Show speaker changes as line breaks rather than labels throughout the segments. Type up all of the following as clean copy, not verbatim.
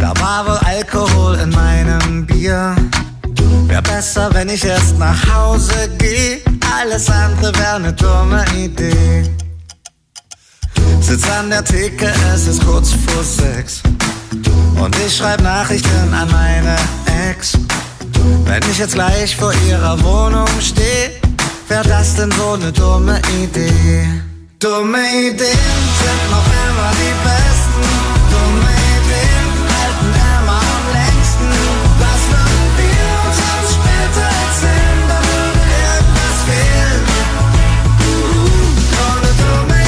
Da war wohl Alkohol in meinem Bier. Wär besser, wenn ich erst nach Hause geh. Alles andere wär ne dumme Idee. Sitz an der Theke, es ist kurz vor 6 und ich schreib Nachrichten an meine Ex. Wenn ich jetzt gleich vor ihrer Wohnung steh, wär das denn so ne dumme Idee? Dumme Ideen sind noch immer die besten. Dumme Ideen halten immer am längsten. Was würden wir uns später erzählen? Da würde irgendwas fehlen. Ohne dumme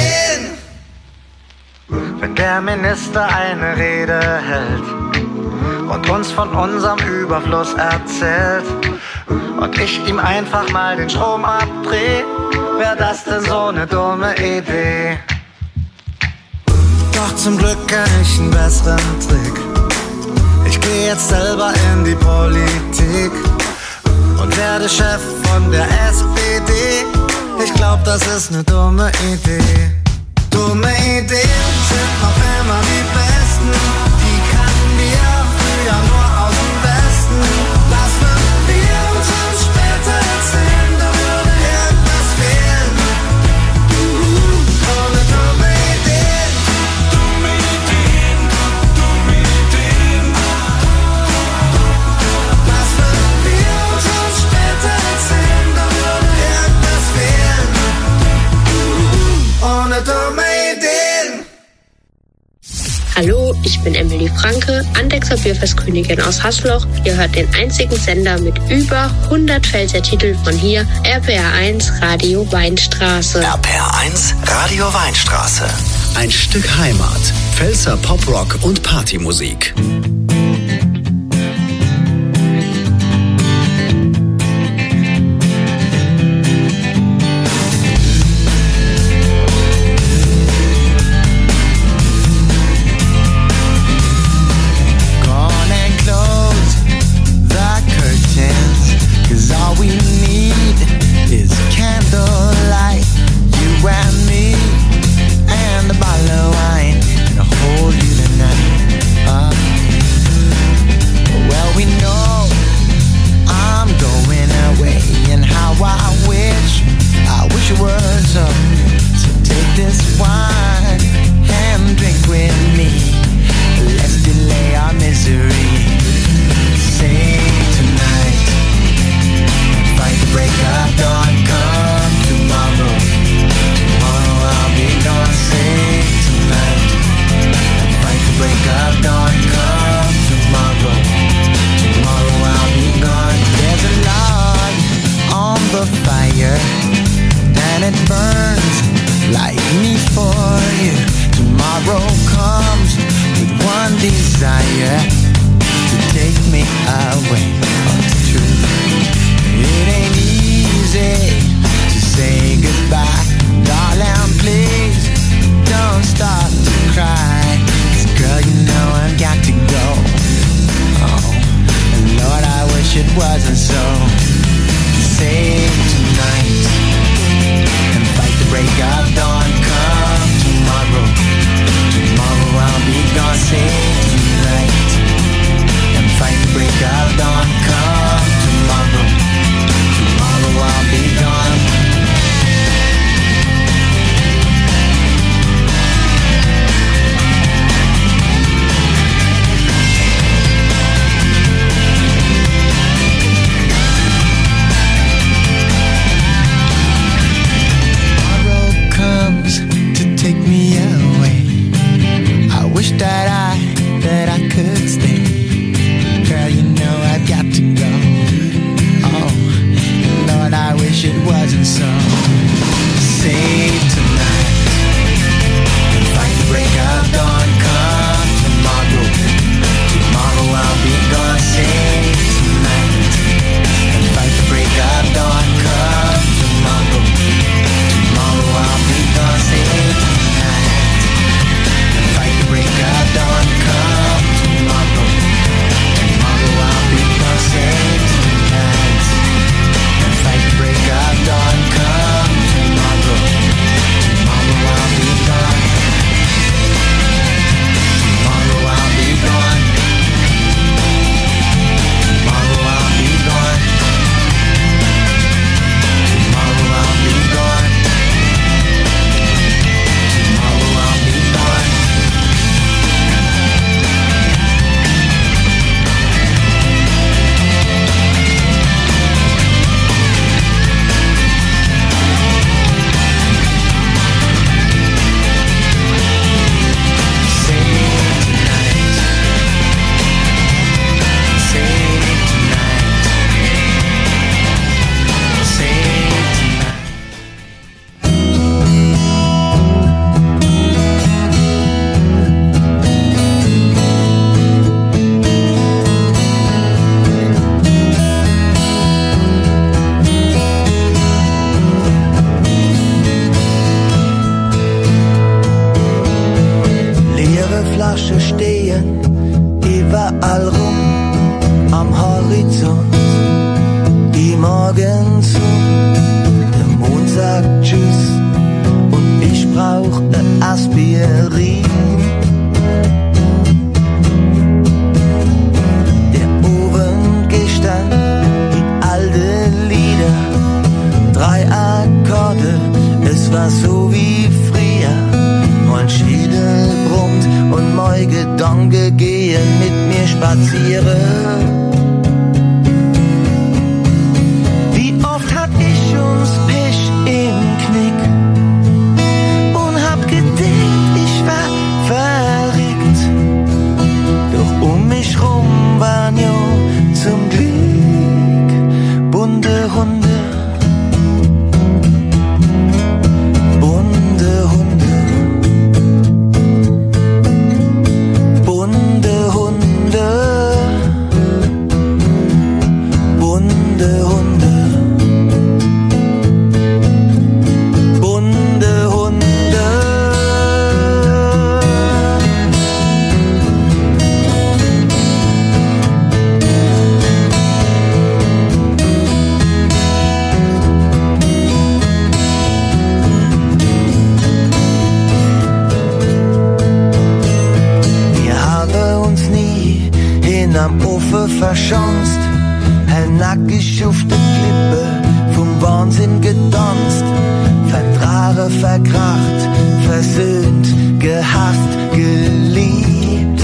Ideen. Wenn der Minister eine Rede hält und uns von unserem Überfluss erzählt und ich ihm einfach mal den Strom abdreh, wär das denn so ne dumme Idee? Doch zum Glück kenn ich einen besseren Trick. Ich geh jetzt selber in die Politik und werde Chef von der SPD. Ich glaub, das ist ne dumme Idee. Dumme Ideen sind noch immer die besten. Die kannten wir früher nur aus dem Westen. Was würden wir uns später erzählen? Da würde irgendwas fehlen. Ohne dumme Ideen. Dumme Ideen, dumme Ideen. Was würden wir uns später erzählen? Da würde irgendwas fehlen. Ohne dumme Ideen.
Hallo, ich bin Emily Franke, Andechser Bierfestkönigin aus Haßloch. Ihr hört den einzigen Sender mit über 100 Pfälzer-Titeln von hier, RPR1 Radio Weinstraße.
RPR1 Radio Weinstraße. Ein Stück Heimat. Pfälzer Poprock und Partymusik.
Wolken überall rum am Horizont. Die Morgensonne, der Mond sagt Tschüss und ich brauch ne Aspirin. Der Ofen gestanden, die alte Lieder, 3 Akkorde, es war so wie früher. Mein Schädel brummt und mein Gedanke gehen mit mir spazieren. Wie oft hat ich uns Pech im Knick und hab gedacht, ich war verrückt. Doch um mich rum waren ja zum Glück bunte Hunde. Am Ufer verschanzt, nackig auf der Klippe, vom Wahnsinn getanzt, vertragen, verkracht, versöhnt, gehasst, geliebt.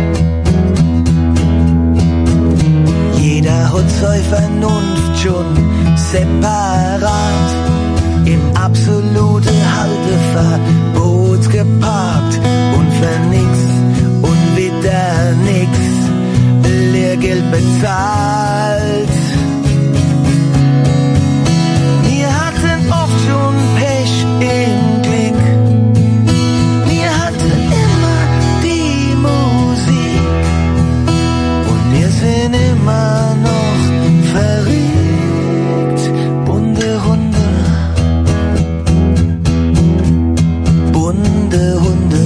Jeder hat seine Vernunft schon separat, im absolute Halteverbot geparkt und für nix und wieder nix Lehrgeld bezahlt. Wir hatten oft schon Pech im Glück. Wir hatten immer die Musik. Und wir sind immer noch verrückt. Bunte Hunde. Bunte Hunde.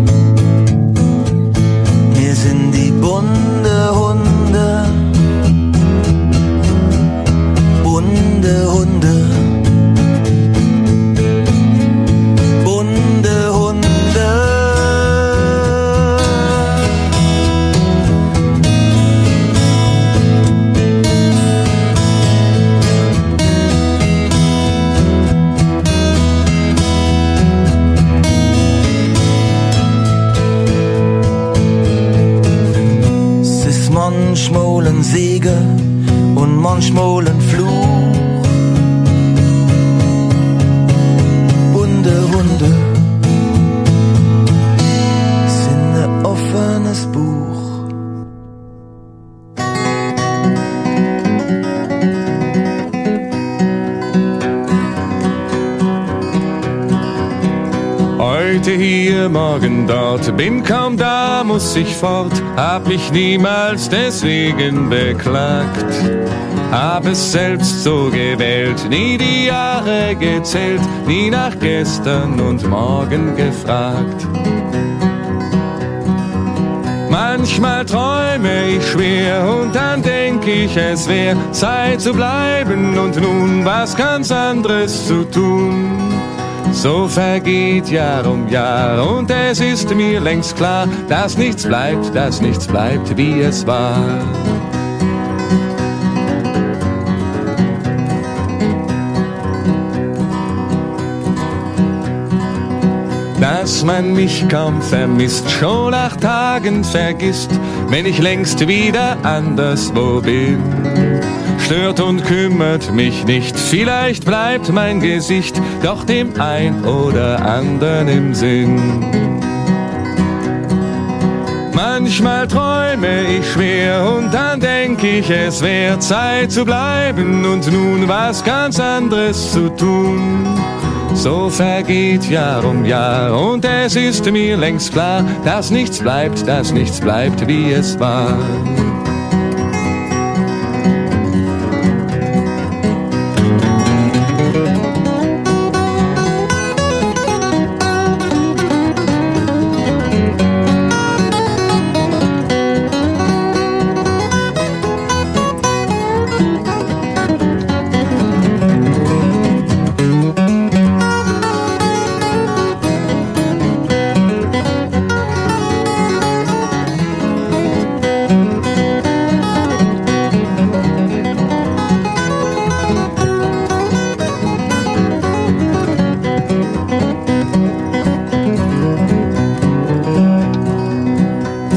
Wir sind die bunte Hunde. Bunte Hunde, bunte Hunde. Es ist manchmal ein Segen und manchmal ein Fluch. Hunde sind ein offenes Buch.
Heute hier, morgen dort, bin kaum da, muss ich fort, hab mich niemals deswegen beklagt. Hab es selbst so gewählt, nie die Jahre gezählt, nie nach gestern und morgen gefragt. Manchmal träume ich schwer und dann denk ich, es wär Zeit zu bleiben und nun was ganz anderes zu tun. So vergeht Jahr um Jahr und es ist mir längst klar, dass nichts bleibt, wie es war. Dass man mich kaum vermisst, schon nach Tagen vergisst, wenn ich längst wieder anderswo bin. Stört und kümmert mich nicht, vielleicht bleibt mein Gesicht doch dem ein oder anderen im Sinn. Manchmal träume ich schwer und dann denk ich, es wär Zeit zu bleiben und nun was ganz anderes zu tun. So vergeht Jahr um Jahr und es ist mir längst klar, dass nichts bleibt, wie es war.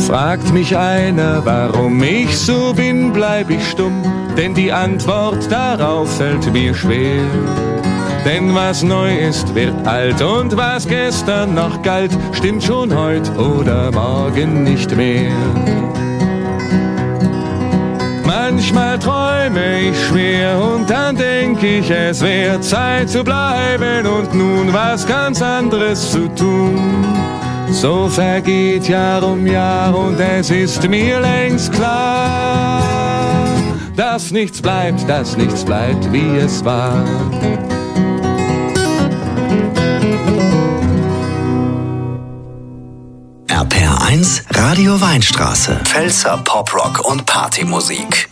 Fragt mich einer, warum ich so bin, bleib ich stumm, denn die Antwort darauf fällt mir schwer. Denn was neu ist, wird alt und was gestern noch galt, stimmt schon heut oder morgen nicht mehr. Manchmal träume ich schwer und dann denk ich, es wär Zeit zu bleiben und nun was ganz anderes zu tun. So vergeht Jahr um Jahr und es ist mir längst klar, dass nichts bleibt, wie es war.
RPR1 Radio Weinstraße. Pfälzer Poprock und Partymusik.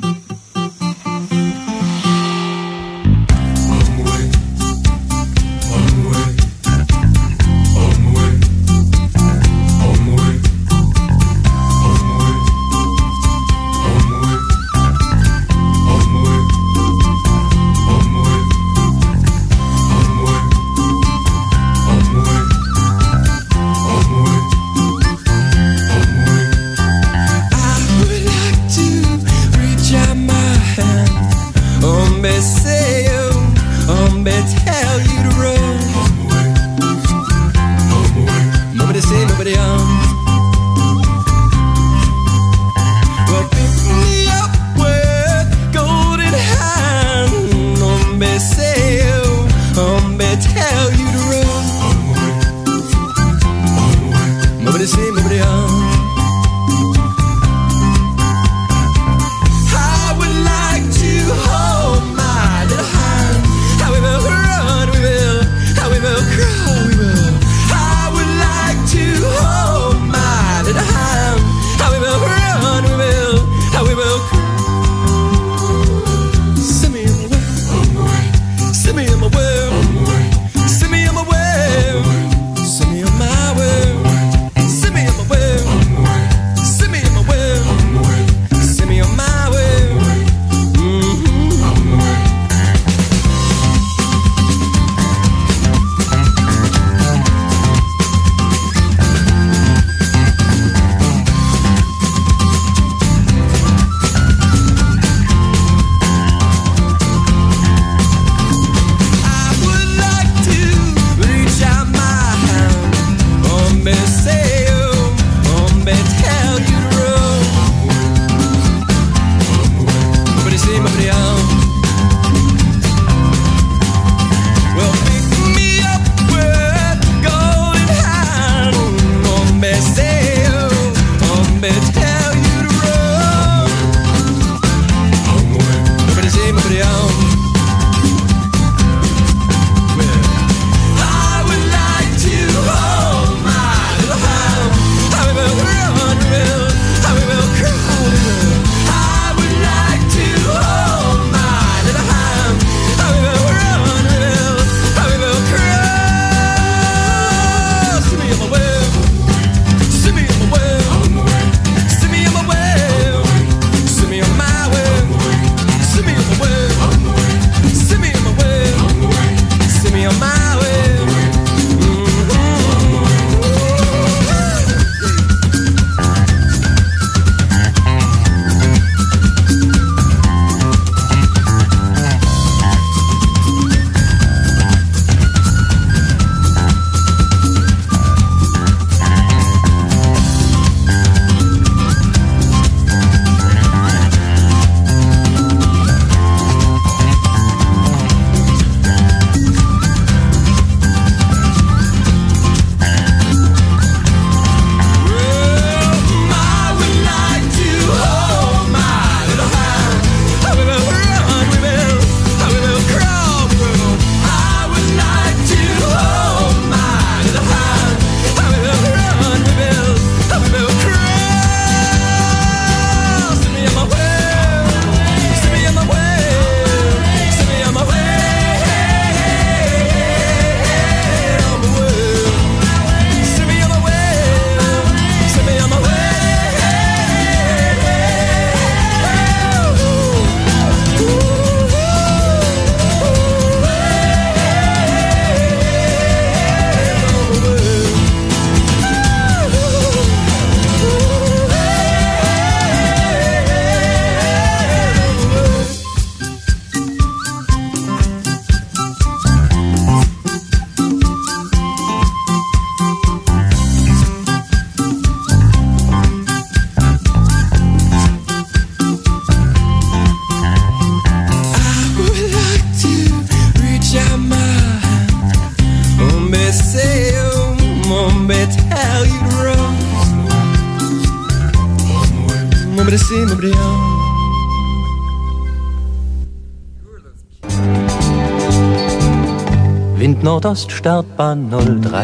Wind Nordost, Startbahn 03.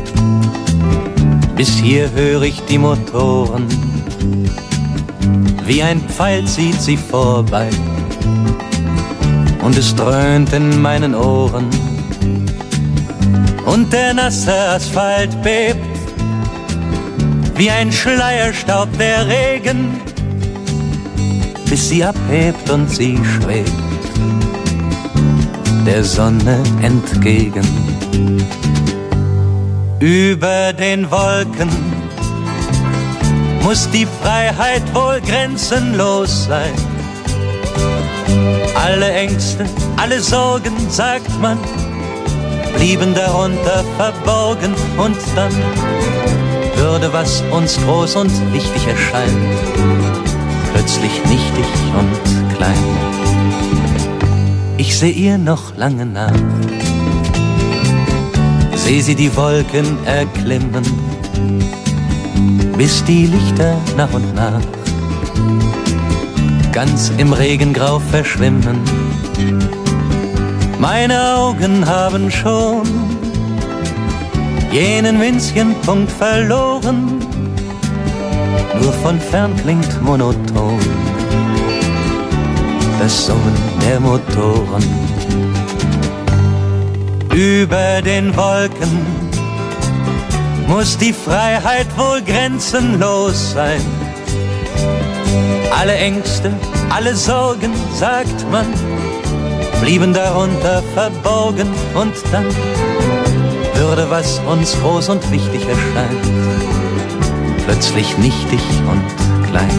Bis hier höre ich die Motoren. Wie ein Pfeil zieht sie vorbei. Und es dröhnt in meinen Ohren. Und der nasse Asphalt bebt. Wie ein Schleierstaub der Regen. Bis sie abhebt und sie schwebt der Sonne entgegen. Über den Wolken muss die Freiheit wohl grenzenlos sein. Alle Ängste, alle Sorgen, sagt man, blieben darunter verborgen. Und dann würde, was uns groß und wichtig erscheint, plötzlich nichtig und klein. Ich seh ihr noch lange nach, seh sie die Wolken erklimmen, bis die Lichter nach und nach ganz im Regengrau verschwimmen. Meine Augen haben schon jenen winzigen Punkt verloren, nur von fern klingt monoton das Summen der Motoren. Über den Wolken muss die Freiheit wohl grenzenlos sein. Alle Ängste, alle Sorgen, sagt man, blieben darunter verborgen. Und dann würde, was uns groß und wichtig erscheint, plötzlich nichtig und klein.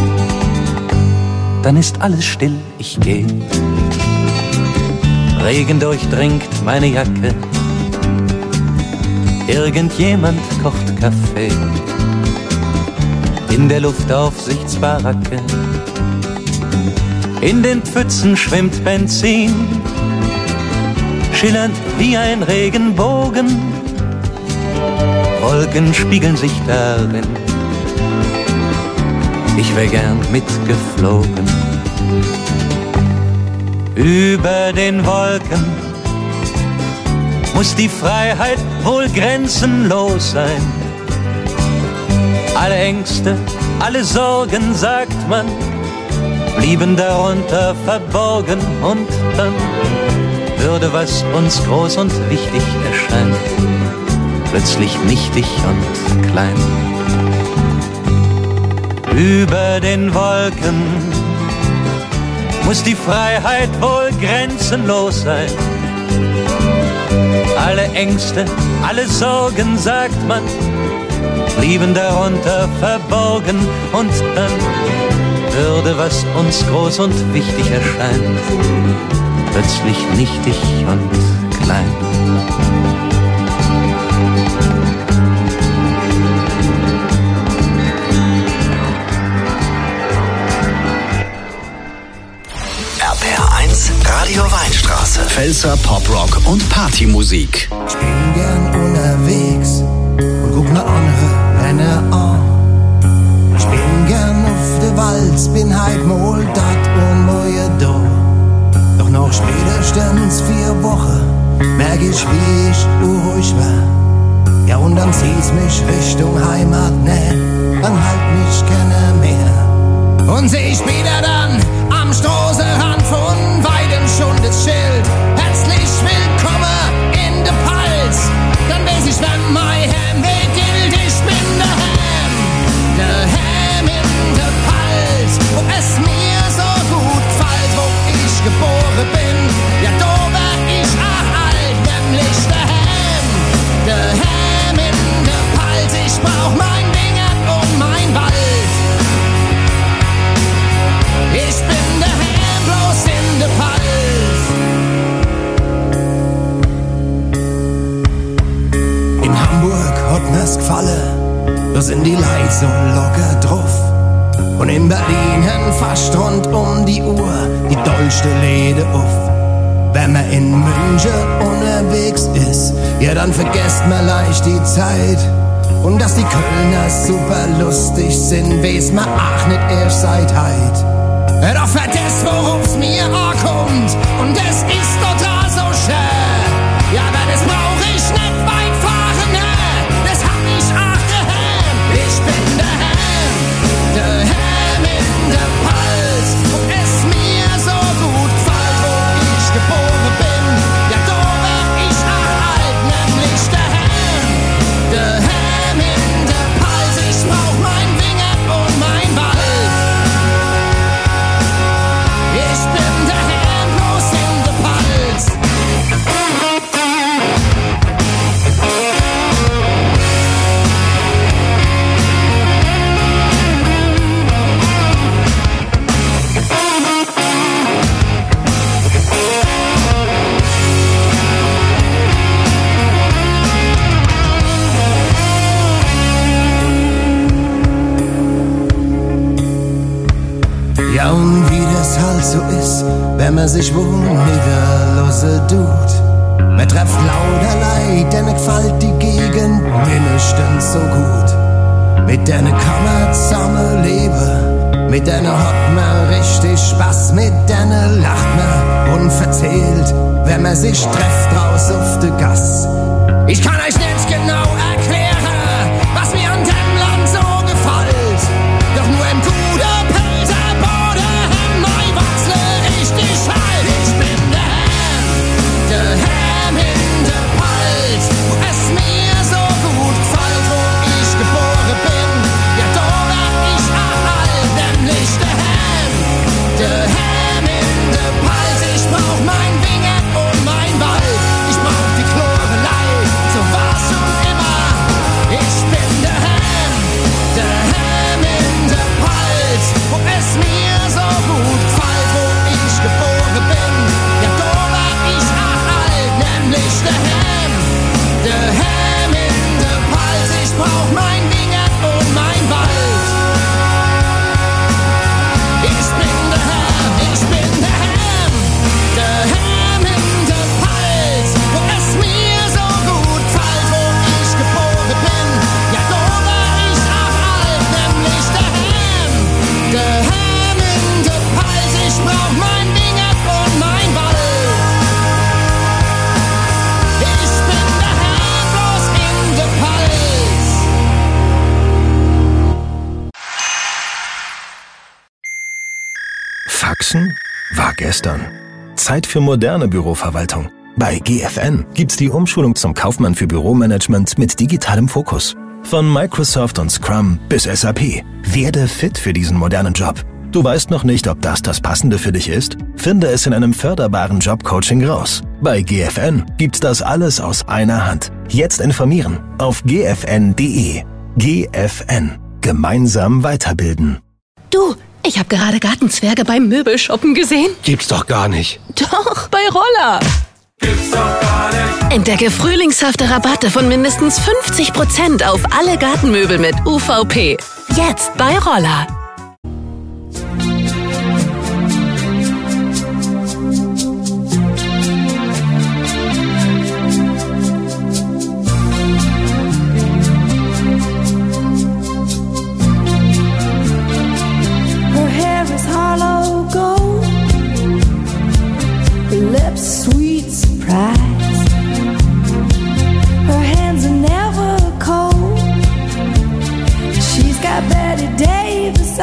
Dann ist alles still, ich geh. Regen durchdringt meine Jacke. Irgendjemand kocht Kaffee in der Luftaufsichtsbaracke. In den Pfützen schwimmt Benzin, schillernd wie ein Regenbogen. Wolken spiegeln sich darin. Ich wär gern mitgeflogen. Über den Wolken muss die Freiheit wohl grenzenlos sein. Alle Ängste, alle Sorgen, sagt man, blieben darunter verborgen. Und dann würde, was uns groß und wichtig erscheint, plötzlich nichtig und klein. Über den Wolken muss die Freiheit wohl grenzenlos sein. Alle Ängste, alle Sorgen, sagt man, blieben darunter verborgen. Und dann würde, was uns groß und wichtig erscheint, plötzlich nichtig und klein.
Radio Weinstraße. Pfälzer Poprock und Partymusik.
Ich bin gern unterwegs und guck ne andere Länder an. Ich bin gern auf der Walz, bin halt mal dat und moje do. Doch noch spätestens 4 Wochen merk ich, wie ich ruhig war. Ja, und dann zieht's mich Richtung Heimat, ne, dann halt mich keiner mehr. Und seh ich wieder dann am Straßenrand von Weiden schon das Schild. Herzlich willkommen in der Pfalz. Dann weiß ich, wenn mein Heimweg gilt, ich bin der Heim in der Pfalz. Wo es mir so gut gefällt, wo ich geboren bin. Ja, da wär ich auch alt, nämlich der Heim in der Pfalz. Ich brauch mein Dingert und mein Wald. Ich bin daheim bloß in der Pfalz. In Hamburg hat mir's gefallen, da sind die Leute so locker drauf. Und in Berlin haben fast rund um die Uhr die dollste Läde auf. Wenn man in München unterwegs ist, ja dann vergesst man leicht die Zeit Und dass die Kölner super lustig sind, weiß man auch nicht erst seit heit. Doch für das, woruf's mir ankommt, und es ist total so schön. Ja, aber das brauch ich nicht beim Fahren, das hab ich auch daheim. Ich bin daheim in der Pals, wo es mir so gut gefällt, wo ich geboren bin. Ja, da wär ich auch alt, nämlich daheim in der Pals. Ich brauch mein Winger und mein Wald. Ich bin daheim bloß in der Pals. Ja, und wie das halt so ist, wenn man sich wo niederlassen tut. Man trifft lauter Leid, denen gefällt die Gegend mindestens so gut. Mit denen kann man zusammen leben, mit denen hat man richtig Spaß, mit denen lacht man und verzählt, wenn man sich trifft draus auf der Gass. Ich kann euch nicht genau erklären, was mir an dem Land so gefällt, doch nur im guten Pilzerbode mein Wachsle richtig halt. Ich bin daheim in der Pals, wo es mir so gut gefällt, wo ich geboren bin. Ja, da wär ich auch alt, nämlich daheim in der Pals. Ich brauch mein Winger und mein Wald, ich brauch die Chlorelei, so war's schon immer. Ich bin daheim in der Pals, wo es mir so gut gefällt, wo ich geboren bin. Ja, da wär ich auch alt, nämlich daheim in der Pals. Ich brauch mein Winger und mein Wald. Ich bin daheim in der Pals, wo es mir so gut gefällt, wo ich geboren bin. Ja, da wär ich auch alt, nämlich daheim in der Pals. Ich brauch mein Winger und mein Wald. Ich bin daheim bloß in der Pals.
Faxen war gestern. Zeit für moderne Büroverwaltung. Bei GFN gibt's die Umschulung zum Kaufmann für Büromanagement mit digitalem Fokus. Von Microsoft und Scrum bis SAP. Werde fit für diesen modernen Job. Du weißt noch nicht, ob das Passende für dich ist? Finde es in einem förderbaren Jobcoaching raus. Bei GFN gibt's das alles aus einer Hand. Jetzt informieren auf gfn.de. GFN. Gemeinsam weiterbilden.
Du, ich habe gerade Gartenzwerge beim Möbelshoppen gesehen.
Gibt's doch gar nicht.
Doch, bei Roller.
Gibt's doch gar nicht.
Entdecke frühlingshafte Rabatte von mindestens 50% auf alle Gartenmöbel mit UVP. Jetzt bei Roller.
Her hair is hollow gold, her lips sweet surprise. Her hands are never cold. She's got Betty Davis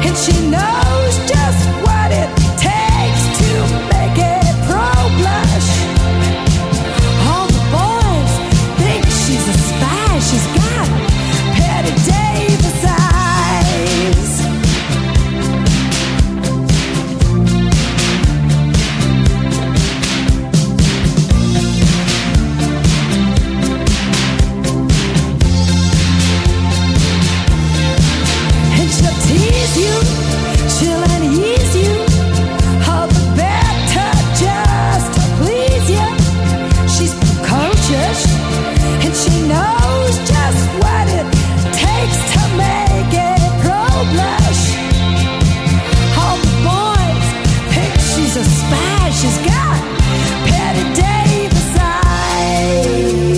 and she knows just what it takes to make a pro blush. All the boys think she's a spy. She's got Patty Davis eyes. And she'll tease you, she'll unease you, all the better just to please you. She's precocious, and she knows just what it takes to make a pro blush. All the boys think she's a spy. She's got Patty Davis eyes.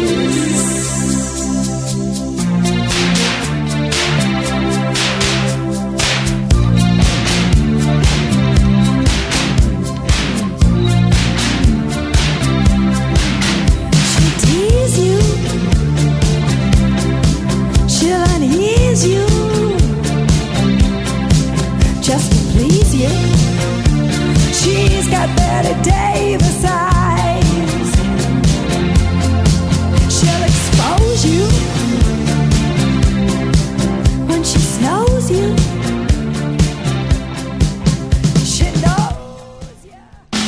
She'll tease you, she'll unease you, just to please you. She's got Betty Davis eyes. She'll expose you when she snows you. She knows you.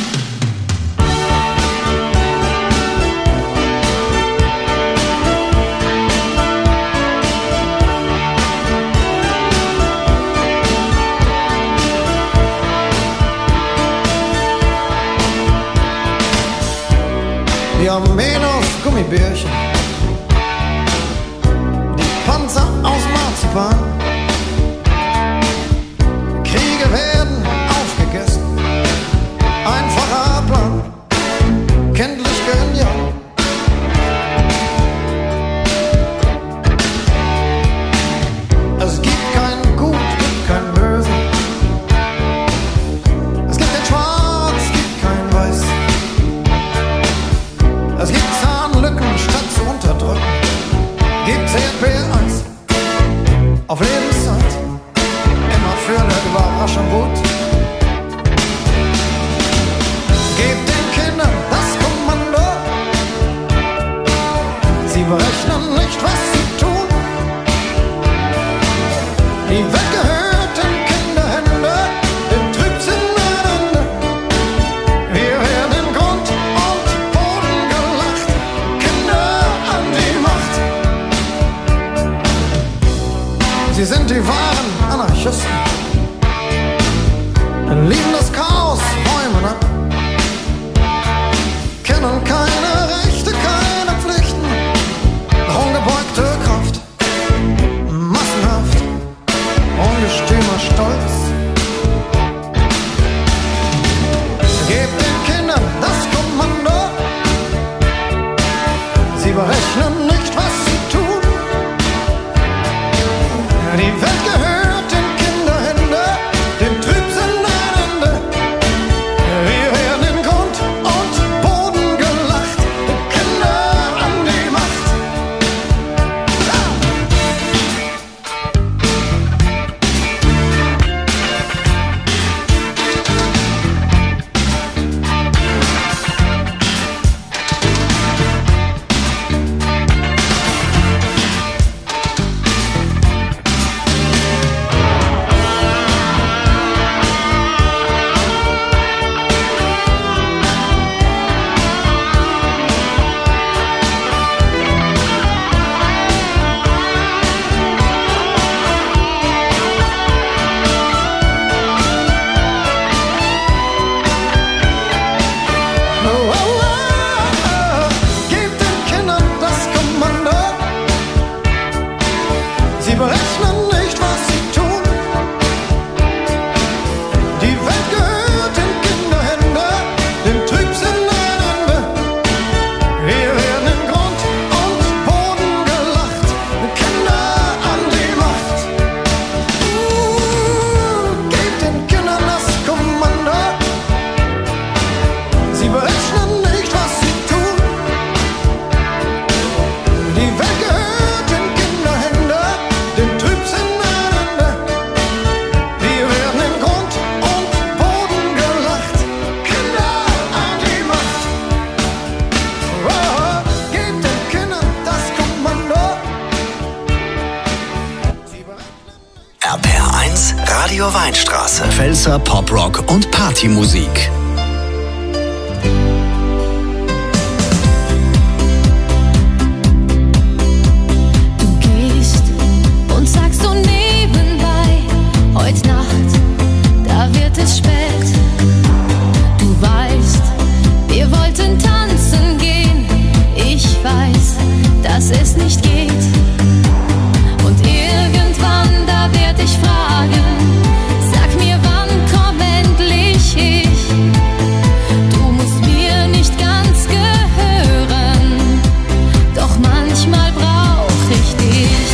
Diamenos Gummibärchen, die Panzer aus Marzipan. Kriege werden aufgegessen, einfacher Plan, kindlich genial. Es gibt kein Gut, gibt kein Böse. Es gibt kein Schwarz, es gibt kein Weiß. Es gibt Zahnlücken statt zu unterdrücken. Gibt CP1 auf Lebenszeit. Immer für eine Überraschung gut. Gebt den Kindern das Kommando. Sie berechnen nicht, was sie tun. Die Welt gehört in Kinderhände, dem Trübsinn ein Ende. Wir werden in Grund und Boden gelacht. Kinder an die Macht. Sie sind die wahren Anarchisten. Lieben das Chaos, räumen ab. Kennen keine Rechte, keine Pflichten. Ungebeugte Kraft. Massenhaft. Ungestümer Stolz. Gebt den Kindern das Kommando. Sie berechnen nicht, was sie tun. Die Welt gehört in Kinderhände, dem Trübsinn ein Ende. Wir werden in Grund und Boden gelacht. Kinder an die Macht.
Radio Weinstraße. Pfälzer Poprock und Partymusik.
Du gehst und sagst so nebenbei, heute Nacht, da wird es spät. Du weißt, wir wollten tanzen gehen. Ich weiß, dass es nicht geht. Und irgendwann, da werd ich fragen, sag mir, wann komm endlich ich? Du musst mir nicht ganz gehören, doch manchmal brauch ich dich.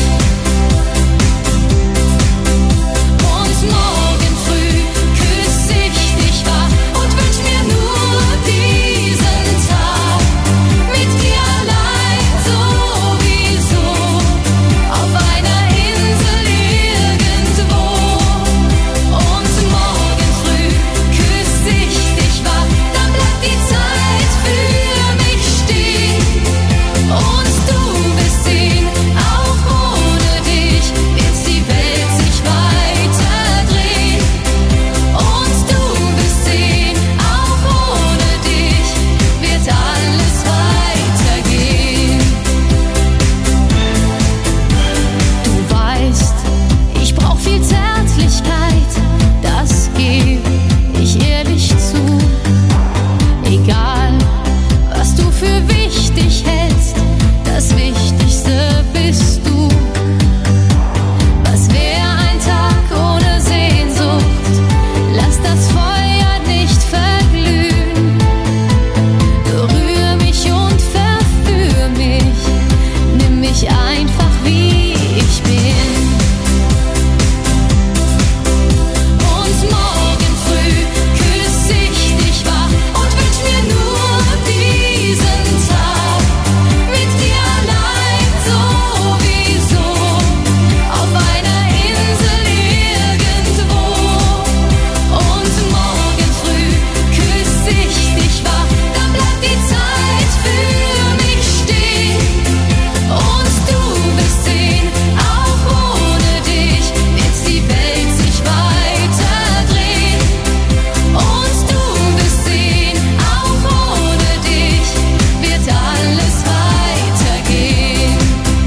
Und morgen früh küss ich dich wach und wünsch mir nur diesen Tag mit dir allein sowieso auf einer Insel irgendwo. Und morgen früh küss ich dich wach, dann bleibt die Zeit für mich stehen. Und du wirst sehen, auch ohne dich wird die Welt sich weiter drehen. Und du wirst sehen, auch ohne dich wird alles weitergehen. Du weißt, ich brauch viel Zärtlichkeit, das geb ich ehrlich zu. Egal, was du für wichtig hältst, das Wichtigste bist du. Was wär ein Tag ohne Sehnsucht? Lass das Feuer nicht verglühen. Berühr mich und verführ mich, nimm mich einfach wie ich bin. Und morgen früh küss ich dich wach und wünsch mir nur diesen Tag mit dir allein sowieso auf einer Insel irgendwo. Und morgen früh küss ich dich wach, dann bleibt die Zeit für mich stehen. Und du wirst sehen, auch ohne dich wird die Welt sich weiter drehen. Und du wirst sehen, auch ohne dich wird alles weitergehen.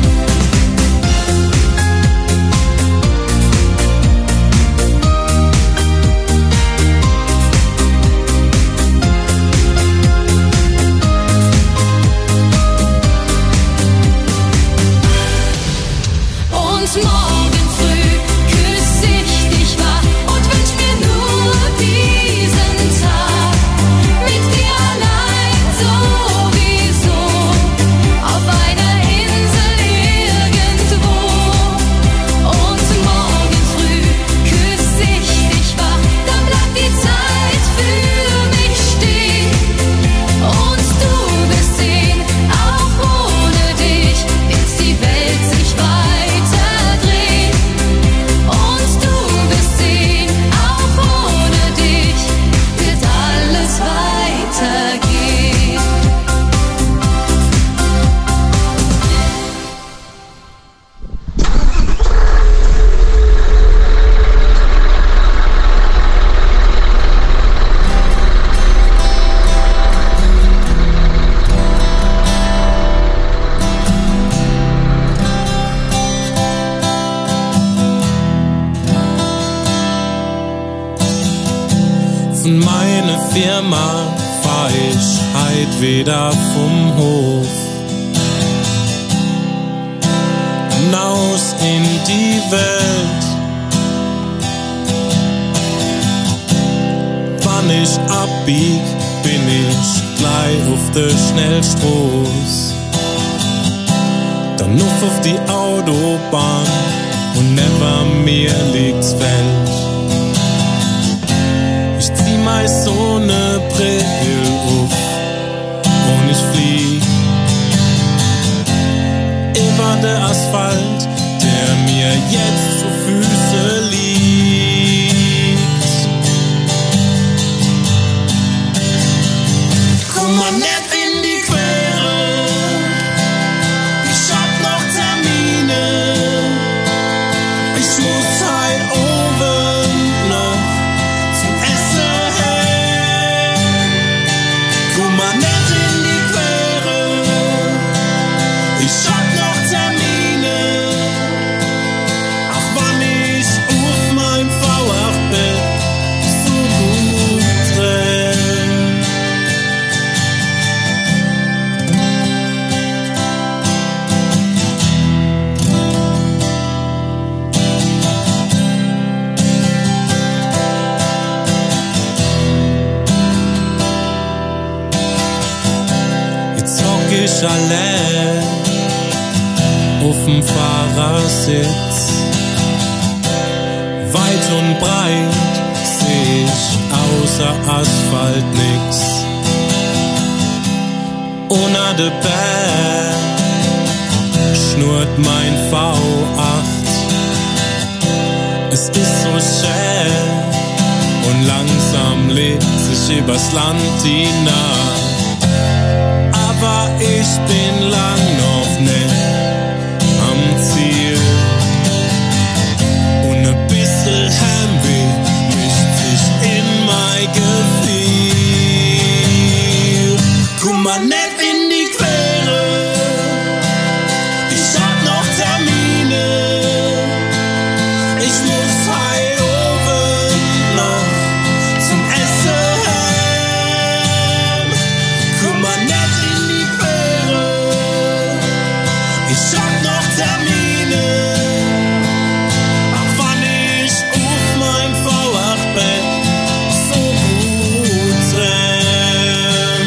Und morgen früh küss ich dich wach und wünsch mir nur diesen Tag mit dir allein sowieso auf einer Insel irgendwo. Und morgen früh küss ich dich wach, dann bleibt die Zeit für mich stehen. Und du wirst sehen, auch ohne dich wird die Welt sich weiter drehen. Und du wirst sehen, auch ohne dich wird alles weitergehen.
Von meiner Firma fahr ich heit wieder vom Hof. Hinaus in die Welt. Wann ich abbieg, bin ich gleich auf der Schnellstraße. Dann noch auf die Autobahn und neben mir liegt's Welt. Ich zieh mei Sonnenbrille auf und ich flieg über der Asphalt, der mir jetzt zu Füße liegt. Komm mal nicht in die Quere, ich hab noch Termine, ich muss halt over.
Chalet auf'm Fahrersitz. Weit und breit seh ich außer Asphalt nix. Ohne de Berg schnurrt mein V8. Es ist so schön und langsam legt sich übers Land die Nacht. Aber ich bin lang noch nicht am Ziel. Und ein bisschen Heimweh mischt sich in mein Gefühl. Guck mal nicht in die Quere, ich hab noch Termine. Ich muss heute oben noch zum Essen heim. Guck mal nicht in die Quere, ich hab noch Termine. Auch wann ich auf mein V8-Bett so gut renn.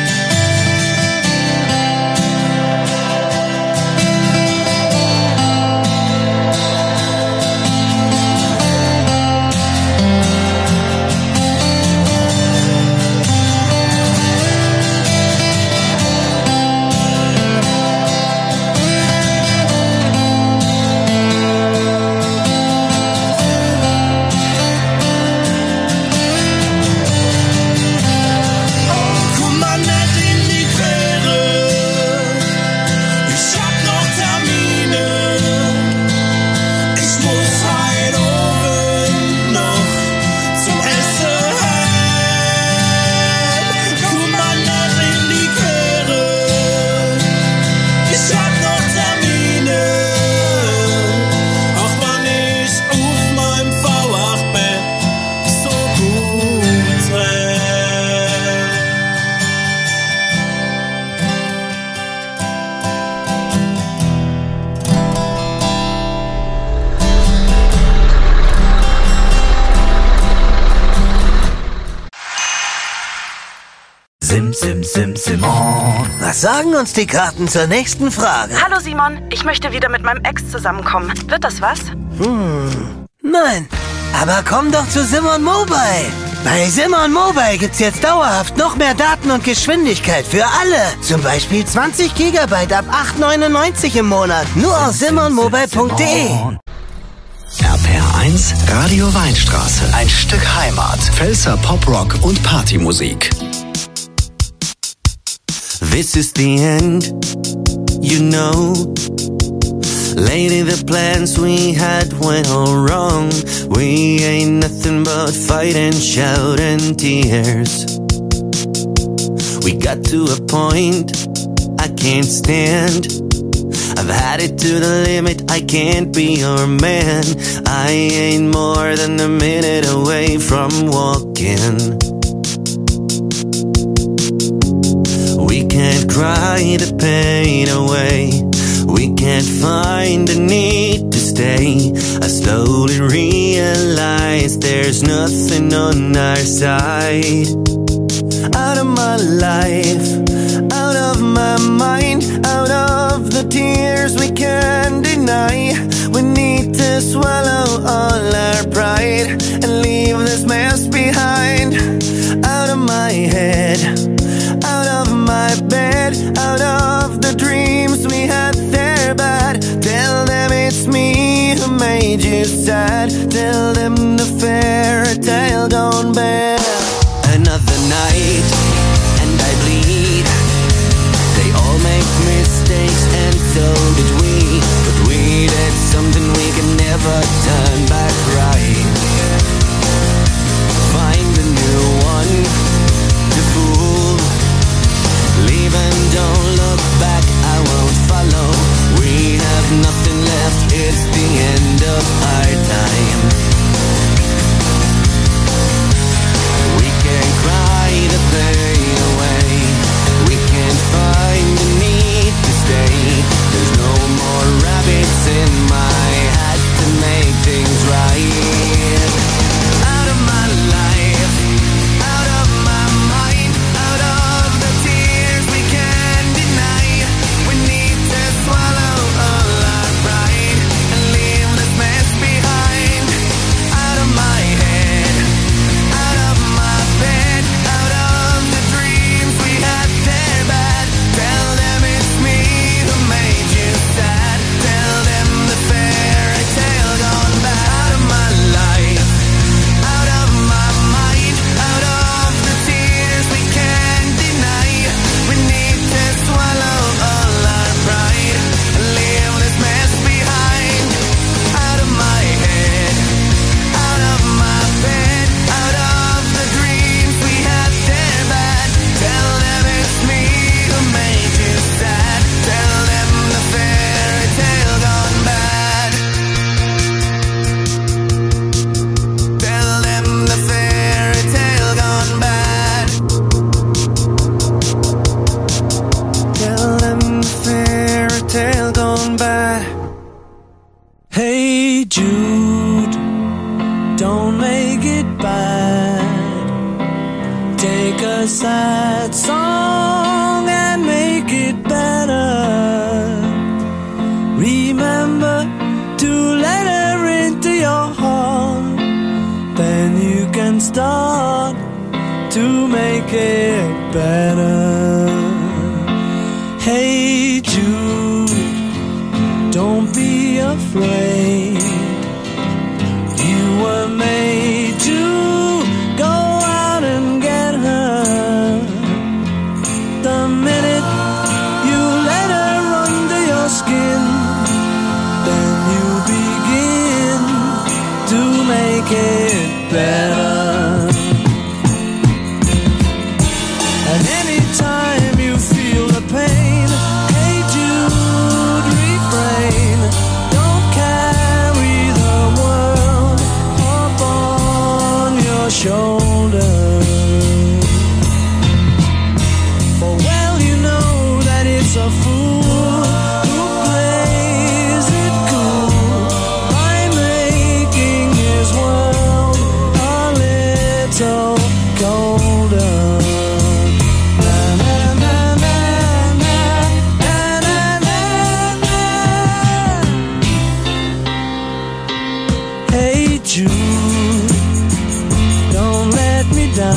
Guck mal nicht in die Quere, ich hab noch Termine. Ich muss heute oben noch zum Essen heim. Guck mal nicht in die Quere, ich hab noch Termine. Auch wann ich auf meinem V8-Bett so gut renn.
Sim, sim, sim, Simon. Was sagen uns die Karten zur nächsten Frage?
Hallo Simon, ich möchte wieder mit meinem Ex zusammenkommen. Wird das was?
Nein, aber komm doch zu Simon Mobile. Bei Simon Mobile gibt's jetzt dauerhaft noch mehr Daten und Geschwindigkeit für alle. Zum Beispiel 20 GB ab 8,99 im Monat. Nur auf simonmobile.de.
RPR1 Radio Weinstraße. Ein Stück Heimat. Pfälzer Poprock und Partymusik.
This is the end, you know. Lately the plans we had went all wrong. We ain't nothing but fight and shout and tears. We got to a point I can't stand. I've had it to the limit, I can't be your man. I ain't more than a minute away from walking. We can't cry the pain away. We can't find the need to stay. I slowly realize there's nothing on our side. Out of my life, out of my mind, out of the tears we can't deny. We need to swallow all our pride and leave this mess behind. Out of my head, out of my bed, out of the dreams we had there bad. Tell them it's me who made you sad. Tell them the fairy tale don't bear. Another night and I bleed. They all make mistakes and so did we. But we did something we can never turn back right. Find a new one to fool. Leave and don't look back, I won't follow. We have nothing left, it's the end of our time. We can't cry the pain away. We can't find the need to stay. There's no more rabbits in my hat to make things right.
make it bad. Take a sad song and make it better. Remember to let her into your heart. Then you can start to make it better. Hey Jude, don't be afraid. You were made to go out and get her. The minute you let her under your skin, then you begin to make it better. And anytime you feel the pain, hey Jude, refrain. Don't carry the world upon your shoulder. For well you know that it's a fool who plays it cool by making his world a little colder. Hey Jude, don't let me down.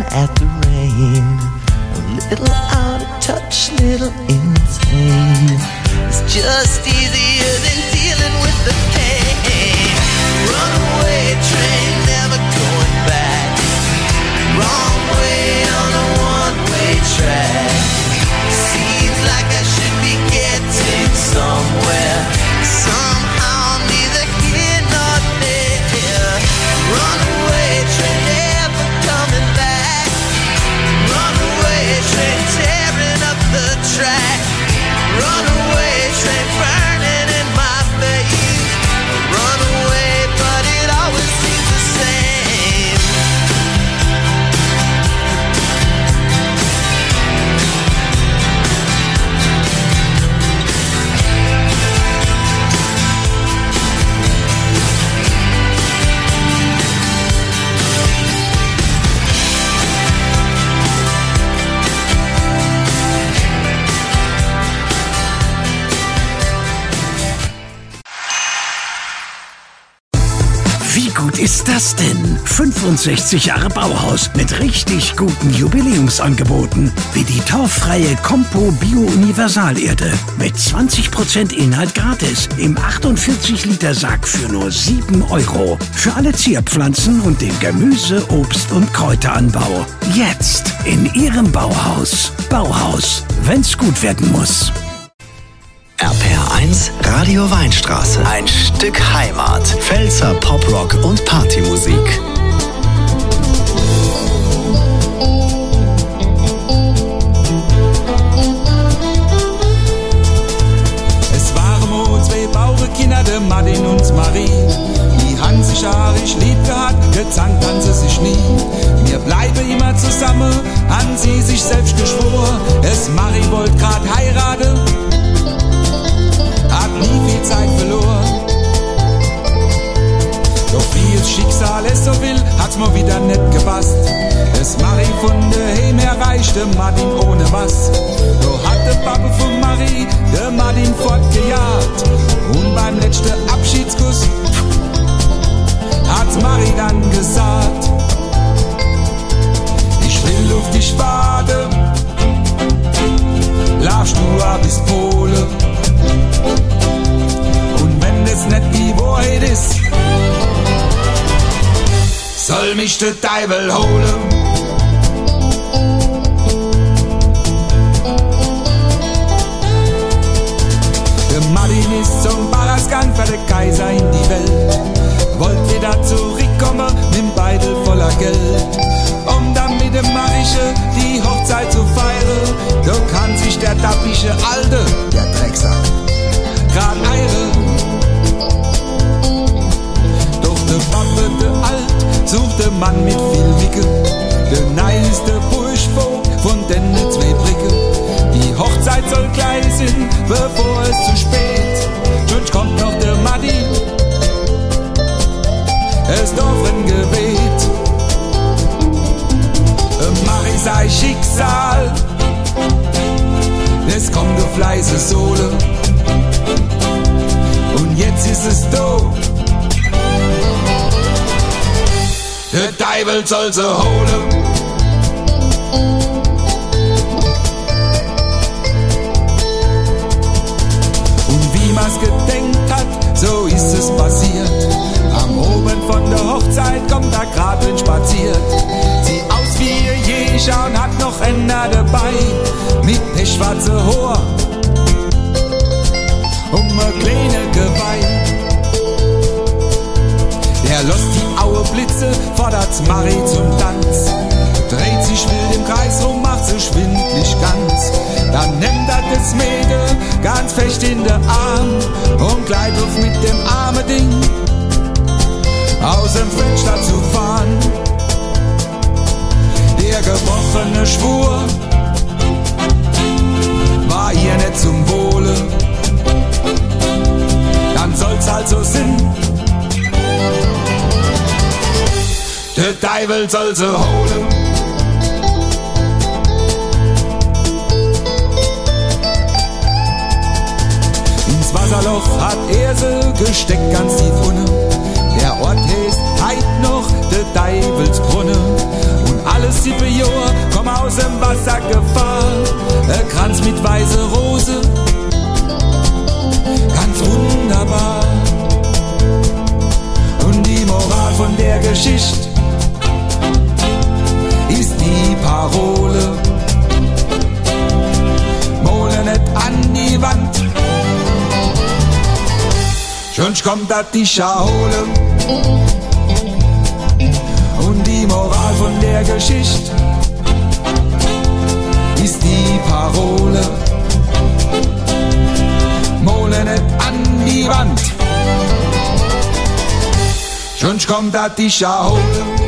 at the rain. A little out of touch, little insane. It's just easier than dealing with the pain. Runaway train, never going back. Wrong way on a one-way track. Seems like I should be getting somewhere. Somehow neither here nor there. Runaway train, never coming back. Runaway train, tearing up the track. Runaway train, burning in my face. Runaway, but it always seems the same.
Wie gut ist das denn? 65 Jahre Bauhaus mit richtig guten Jubiläumsangeboten. Wie die torffreie Compo Bio Universalerde. Mit 20% Inhalt gratis. Im 48 Liter Sack für nur 7 €. Für alle Zierpflanzen und den Gemüse-, Obst- und Kräuteranbau. Jetzt in Ihrem Bauhaus. Bauhaus, wenn's gut werden muss.
RPR1 Radio Weinstraße. Ein Stück Heimat. Pfälzer Poprock und Partymusik.
Es waren mo zwei Bauernkinder, der Martin und Marie. Die haben sich arisch lieb gehabt, gezankt haben sie sich nie. Wir bleiben immer zusammen, haben sie sich selbst geschworen. Es Marie wollt grad heiraten, hat nie viel Zeit verloren. Doch wie das Schicksal es so will, hat's mal wieder nicht gepasst. Es Marie von daheim erreichte Martin ohne was. Doch hat der Papa von Marie der Martin fortgejagt. Und beim letzten Abschiedskuss hat's Marie dann gesagt: Ich will auf dich warten, laufst du ab bis Polen. Und wenn das nicht die Wahrheit ist, soll mich der Teufel holen. Der Martin ist zum Barasgang für den Kaiser in die Welt. Wollt wieder zurückkommen mit Beidel voller Geld, um dann mit dem Marische die Hochzeit zu feiern. Da kann sich der tappische Alte, der Drecksack, grad eilen. Doch der Papa, der Alt, sucht der Mann mit viel Wicke. Der neueste Burschvogt von den zwei Bricke. Die Hochzeit soll gleich sein, bevor es zu spät. Sonst kommt noch der Matti, es darf ein Gebet. Marie sei Schicksal, es kommt auf leise Sohle. Und jetzt ist es da, der Teufel soll sie holen. Und wie man's gedenkt hat, so ist es passiert. Am Oben von der Hochzeit kommt da grad ein spaziert. Sieht aus wie ihr Jäger und hat noch einer dabei, mit pechschwarze Haar ein kleine Geweih. Der lässt die Aue Blitze, fordert's Marie zum Tanz. Dreht sich wild im Kreis rum, macht sie schwindlig ganz. Dann nimmt er das Mädel ganz fest in den Arm und gleitet auf mit dem armen Ding aus dem Fenster zu fahren. Der gebrochene Schwur war ihr nicht zum Wohle. Dann soll's halt so sein, der Teufel soll sie holen. Ins Wasserloch hat er sie gesteckt, ganz tief unten. Der Ort heißt heit noch der Teufelsbrunne. Und alle 7 Jahre komm aus dem Wasser gefahren. Ein Kranz mit weiße Rose, ganz wunderbar. Und die Moral von der Geschichte ist die Parole: Mole nicht an die Wand, sonst kommt das die Schule. Und die Moral von der Geschichte ist die Parole: Mole nicht an die Wand, sonst kommt das die Schule.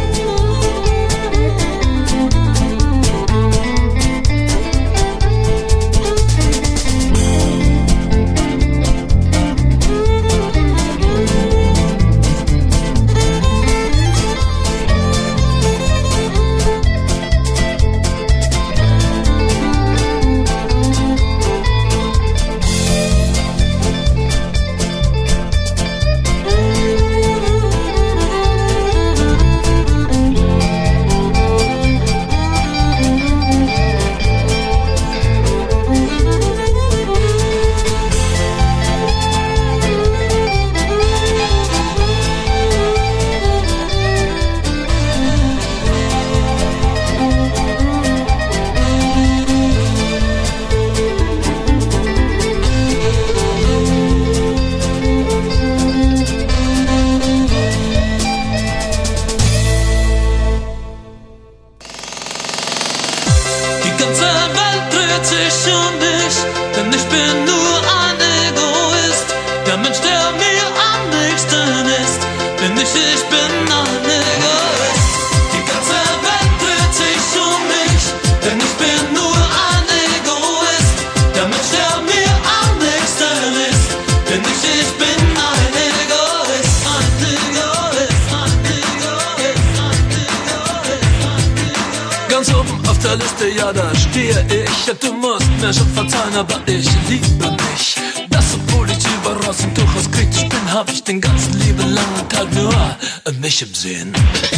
Ja, da stehe ich. Du musst mir schon verzeihen, aber ich liebe mich. Das, obwohl ich überaus und durchaus kritisch bin, hab ich den ganzen lieben langen Tag nur mich im Sinn.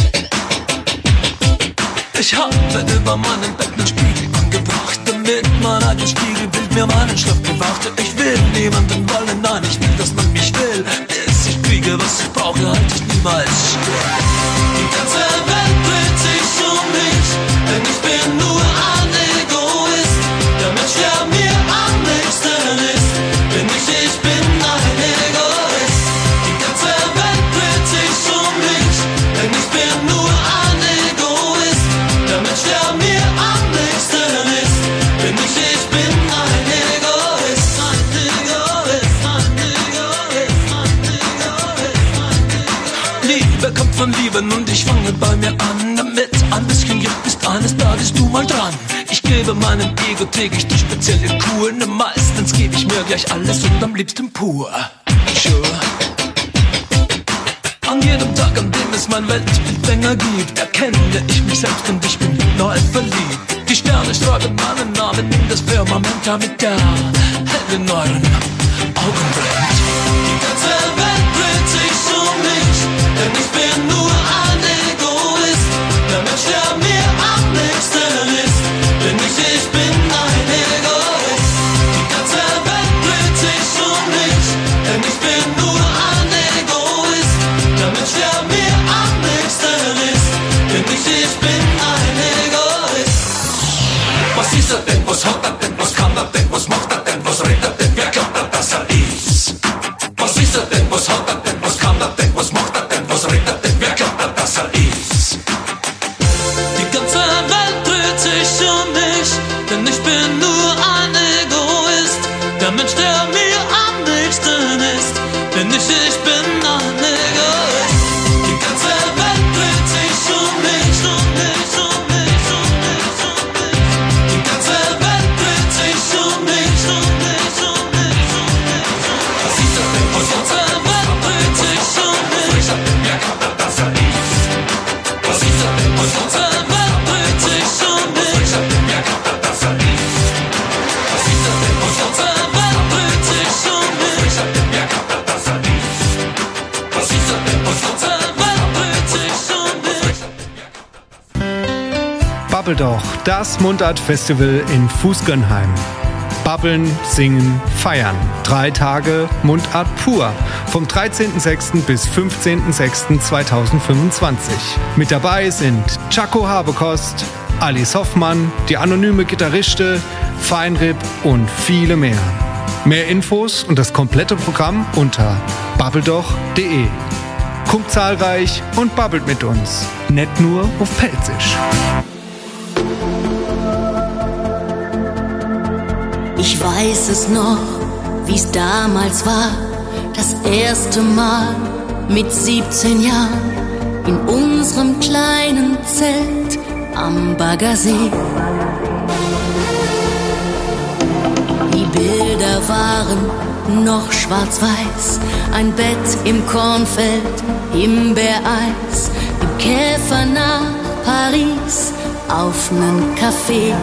Ich habe über meinem Bett einen Spiegel angebracht, damit mein eigenes Spiegelbild mir meinen Schlaf bewachte. Ich will niemanden wollen, nein, ich will, dass man mich will. Bis ich kriege, was ich brauche, halt ich niemals still. Die ganze Welt dreht sich um mich, denn ich bin nur ein Egoist. Der Mensch, der mir am nächsten ist, bin ich bin ein Egoist. Die ganze Welt dreht sich um mich, denn ich bin nur ein Egoist. Der Mensch, der mir am nächsten ist, bin ich bin ein Egoist. Ein Egoist, ein Egoist, ein Egoist. Liebe kommt von Lieben und ich fange bei mir an, damit ein bisschen gibt, ist eines Tages du mal dran. Ich gebe meinem Ego täglich die spezielle Kur, ne meistens gebe ich mir gleich alles und am liebsten pur. Sure. An jedem Tag, an dem es mein Weltbild länger gibt, erkenne ich mich selbst und ich bin neu verliebt. Die Sterne schreiben meinen Namen in das Firmament, damit der hell in euren Augen brennt. Die ganze Welt dreht sich um mich, denn ich bin nur ein Egoist. Der Mensch, der mir am nächsten ist, bin ich bin ein Egoist. Die ganze Welt dreht sich um mich, denn ich bin nur ein Egoist. Der Mensch, der mir am nächsten ist, bin ich bin ein Egoist. Was ist er denn, was hat er denn, was kann er denn, was macht er denn, was redet er denn, wer glaubt er, dass er ist? Was ist er denn, was hat er denn, was kann er denn, was macht er denn, was redet er denn, wer glaubt er, dass er ist? Die ganze Welt dreht sich um mich, denn ich bin nur ein Egoist. Der Mensch, der mir am nächsten ist, bin ich bin ein Egoist. Die ganze Welt dreht sich um mich, um mich, um mich, um mich, um mich. Die ganze Welt dreht sich um mich, um mich, um mich, um mich. Was ist er denn, was hat er denn, was dreht sich um mich? Was ist er denn, wer glaubt er, dass er ist? Was ist er denn, was hat er denn, was dreht sich um mich? Was ist er denn, wer glaubt er, dass er ist? Was ist er denn, was hat er denn, was dreht sich um mich? Was ist er denn, wer glaubt er, dass er ist?
Babbel doch, das Mundart-Festival in Fußgönheim. Babbeln, singen, feiern. 3 Tage Mundart pur. Vom 13.06. bis 15.06.2025. Mit dabei sind Chaco Habekost, Alice Hoffmann, die anonyme Gitarriste, Feinrib und viele mehr. Mehr Infos und das komplette Programm unter babbeldoch.de. Kommt zahlreich und babbelt mit uns. Nicht nur auf Pelzisch.
Ich weiß es noch, wie's damals war, das erste Mal mit 17 Jahren in unserem kleinen Zelt am Baggersee. Die Bilder waren noch schwarz-weiß, ein Bett im Kornfeld, Himbeereis, im Käfer nach Paris, auf nen Café.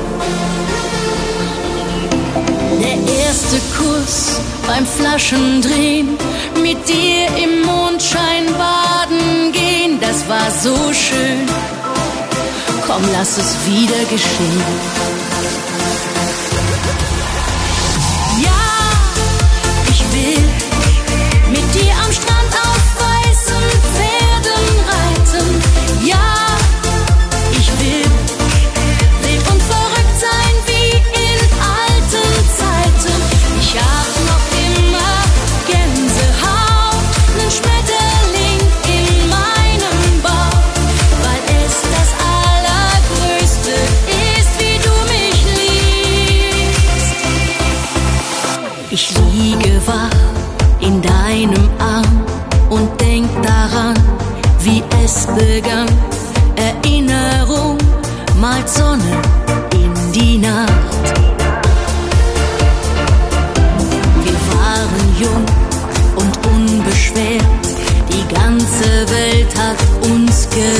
Der erste Kuss beim Flaschendrehen, mit dir im Mondschein baden gehen, das war so schön. Komm, lass es wieder geschehen. Ja, ich will mit dir am Strand auf weißen Pferden reiten. Ja, ich will wild und verrückt sein wie in alten Zeiten. Ich hab noch immer Gänsehaut, nen Schmetterling in meinem Bauch, weil es das Allergrößte ist, wie du mich liebst. Ich liege wach in deinem Arm und denk daran, wie es begann. Erinnerung malt Sonne